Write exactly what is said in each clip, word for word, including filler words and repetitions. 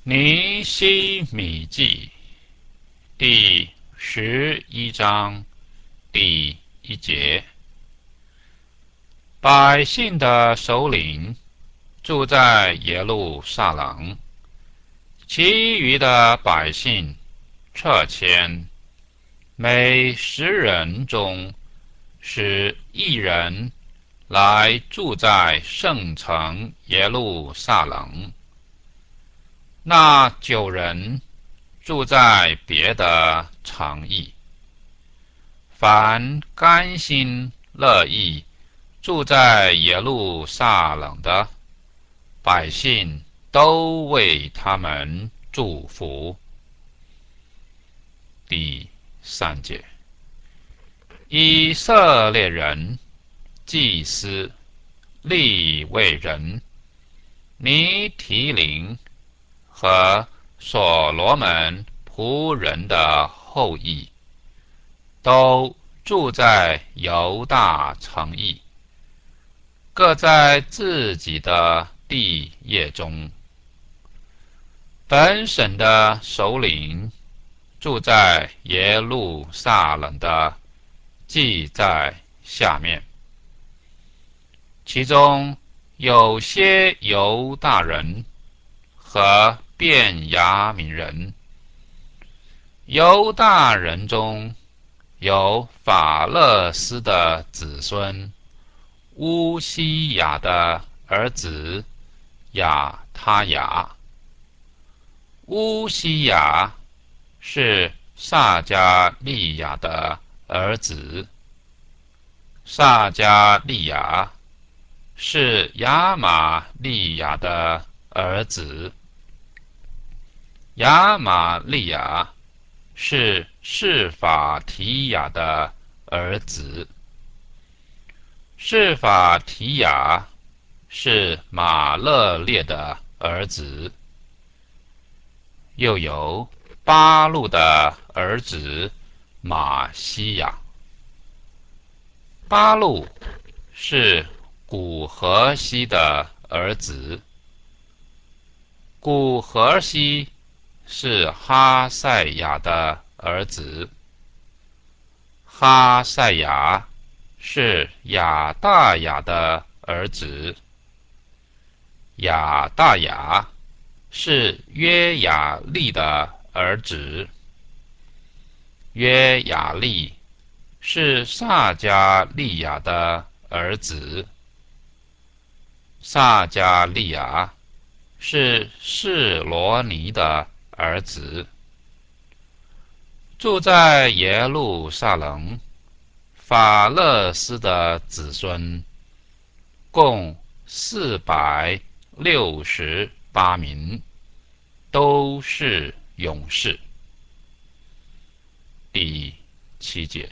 尼希米记第十一章第一节：百姓的首领住在耶路撒冷，其余的百姓撤迁，每十人中使一人来住在圣城耶路撒冷，那九人住在别的城邑。凡甘心乐意住在耶路撒冷的百姓，都为他们祝福。第三节：以色列人、祭司、利未人、尼提林和所罗门仆人的后裔，都住在犹大城邑，各在自己的地业中。本省的首领住在耶路撒冷的，记在下面。其中有些犹大人和便雅悯人。犹大人中有法勒斯的子孙乌西雅的儿子亚他雅。乌西雅是撒迦利亚的儿子，撒迦利亚是亚玛利亚的儿子，亚玛利亚是示法提亚的儿子，示法提亚是马勒列的儿子，又有巴路的儿子马西亚。巴路是古荷西的儿子，古荷西是哈赛亚的儿子，哈赛亚是亚大雅的儿子，亚大雅是约雅利的儿子，约雅利是撒迦利亚的儿子，撒迦利亚是示罗尼的儿子。住在耶路撒冷法勒斯的子孙共四百六十八名，都是勇士。第七节：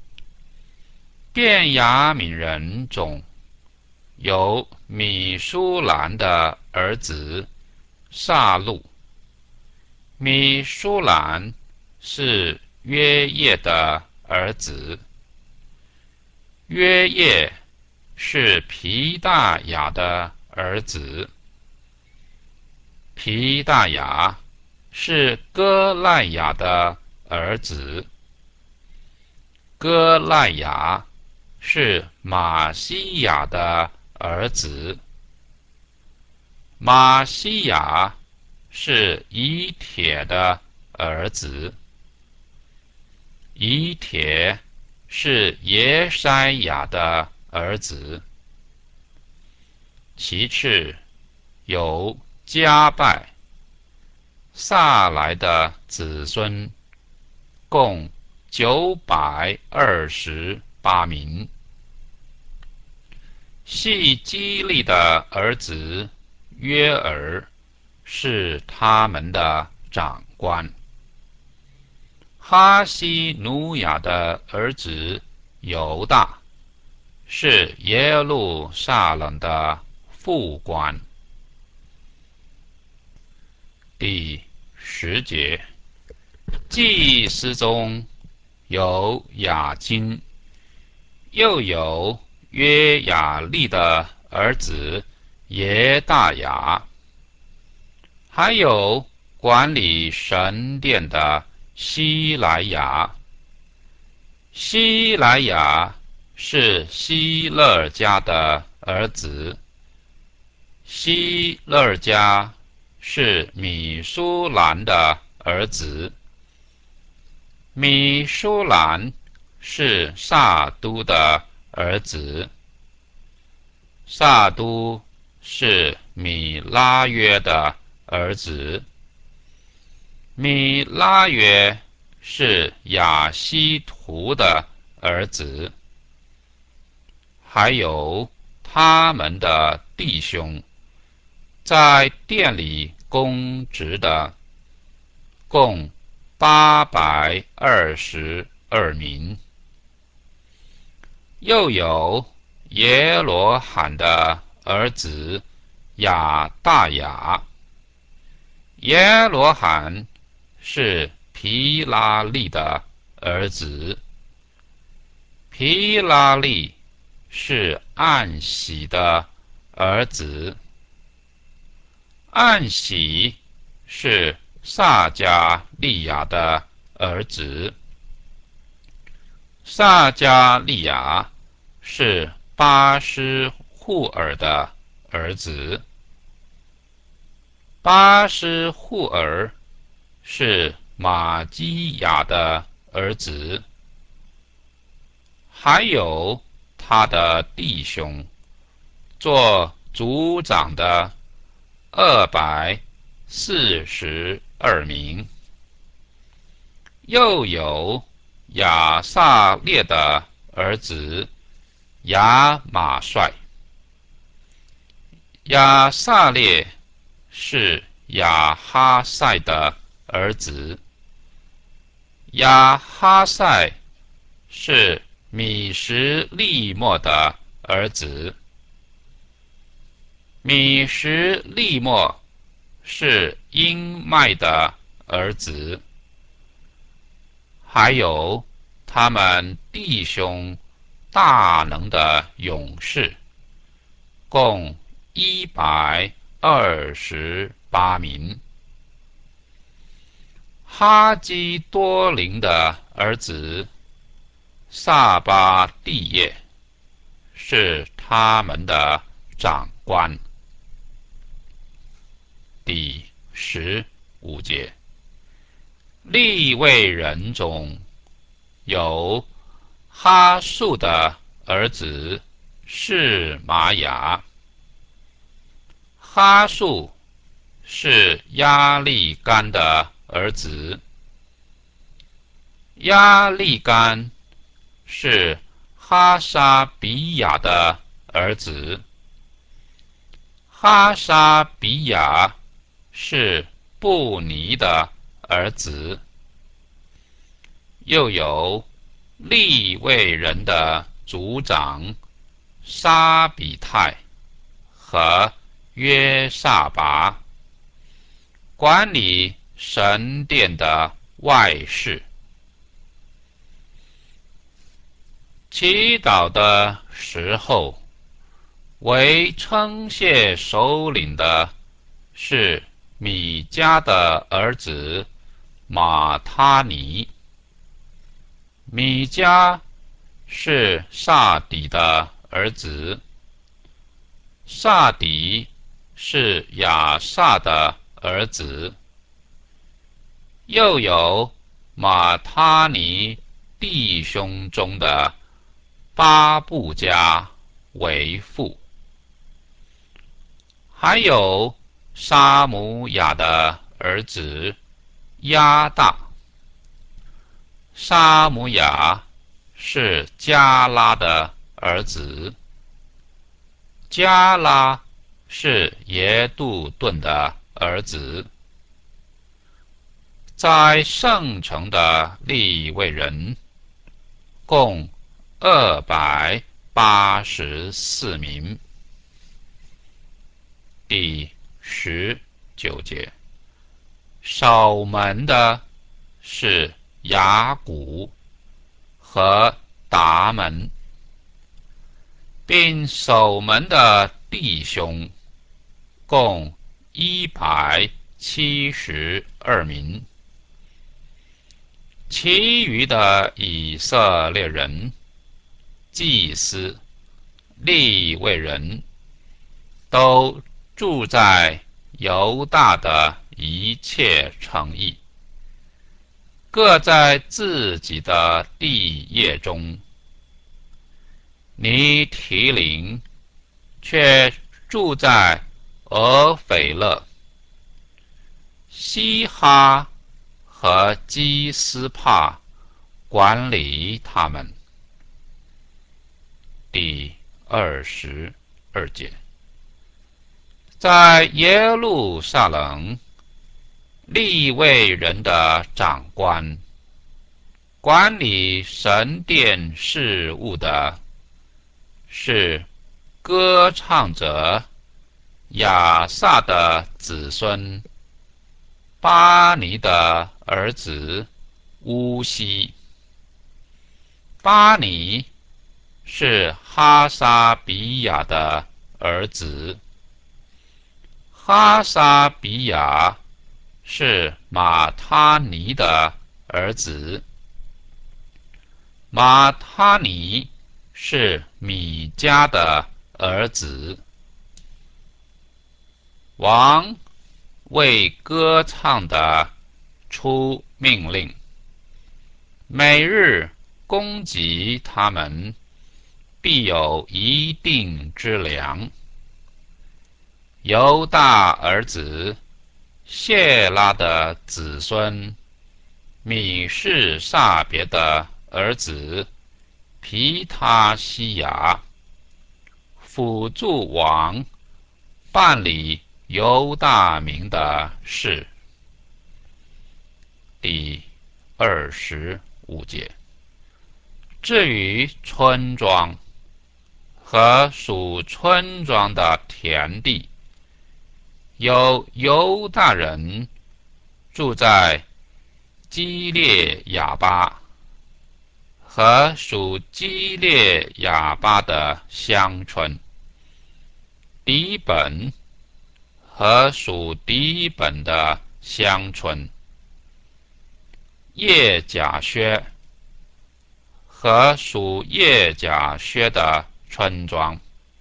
便雅悯人中有米舒兰的儿子撒路。米舒兰是约叶的儿子，约叶是皮大雅的儿子，皮大雅是哥赖雅的儿子，哥赖雅是马西亚的儿子，马西亚是以铁的儿子，以铁是耶筛亚的儿子。其次有加拜、撒来的子孙，共九百二十八名。细基利的儿子约尔是他们的长官。哈西努亚的儿子犹大是耶路撒冷的副官。第十节：祭司中有雅金，又有约雅利的儿子耶大雅，还有管理神殿的希莱雅。希莱雅是希勒尔家的儿子，希勒尔家是米舒兰的儿子，米舒兰是萨都的儿子，萨都是米拉约的儿子，米拉约是亚希图的儿子，还有他们的弟兄，在店里供职的共八百二十二名。又有耶罗罕的儿子亚大雅，耶罗罕是皮拉利的儿子，皮拉利是暗喜的儿子，暗喜是撒加利亚的儿子，撒加利亚是巴施户尔的儿子，巴施户尔是玛基亚的儿子，还有他的弟兄，做族长的二百四十二名。又有亚撒列的儿子亚马帅，亚撒列是亚哈塞的儿子，亚哈塞是米什利莫的儿子，米什利莫是英麦的儿子，还有他们弟兄大能的勇士，共一百二十八名。哈基多林的儿子萨巴蒂叶是他们的长官。第十五节，利未人中有哈素的儿子是玛雅，哈素是亚利干的儿子，亚利干是哈沙比亚的儿子，哈沙比亚是布尼的儿子。又有利未人的族长沙比泰和约萨拔，管理神殿的外事。祈祷的时候，为称谢首领的是米迦的儿子马他尼，米迦是萨底的儿子，萨底是亚萨的儿子，又有马他尼弟兄中的巴布加为父，还有沙姆雅的儿子亚大，沙姆雅是加拉的儿子，加拉是耶杜顿的儿子。在圣城的利未人共二百八十四名。第十九节，守门的是雅古和达门，并守门的弟兄共一百七十二名。其余的以色列人、祭司、利未人都住在犹大的一切城邑，各在自己的地业中。尼提林却住在俄斐勒、西哈和基斯帕，管理他们。第二十二节，在耶路撒冷，利未人的长官，管理神殿事务的是歌唱者亚萨的子孙巴尼的儿子乌西。巴尼是哈沙比亚的儿子，哈沙比亚是马他尼的儿子，马他尼是米迦的儿子。王为歌唱的出命令，每日供给他们，必有一定之粮。犹大儿子谢拉的子孙米士撒别的儿子皮他西亚，辅助王办理犹大民的事。第二十五节，至于村庄和属村庄的田地，有犹大人住在基列亚巴和属基列亚巴的乡村，底本和属底本的乡村，叶甲薛和属叶甲薛的村庄，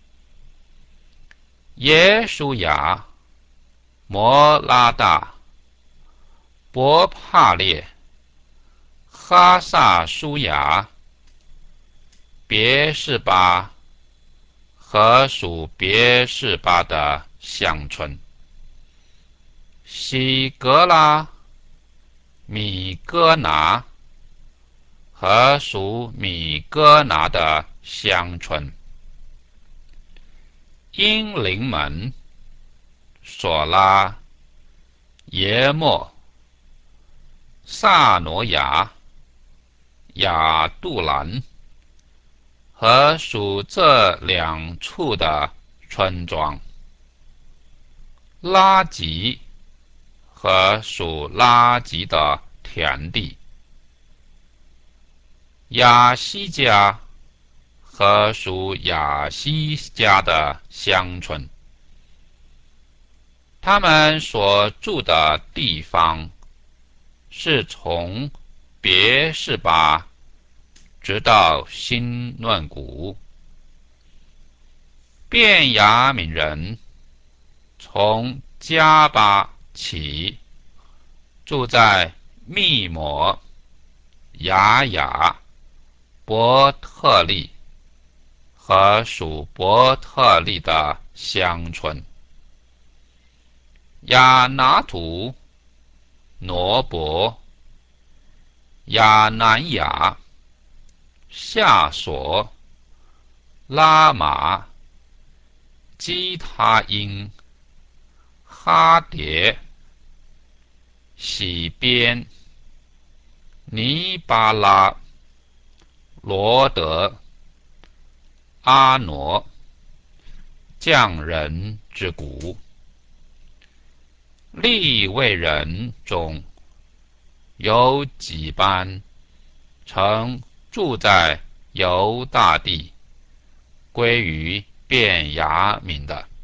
耶书亚、摩拉大、伯帕列、哈萨舒雅、别是巴和属别是巴的乡村，西格拉、米戈拿和属米戈拿的乡村，英灵门、索拉、耶莫、萨挪亚、亚杜兰和属这两处的村庄，拉吉和属拉吉的田地，亚西家和属亚西家的乡村，他们所住的地方是从别是巴直到新乱谷。便雅悯人从加巴起，住在密抹、雅雅、伯特利和属伯特利的乡村，亚拿图、挪伯、亚南雅、夏索、拉玛、基他因、哈迭、喜边、尼巴拉、罗德、阿挪，匠人之谷。利未人中有几班曾住在犹大地，归于便雅悯的。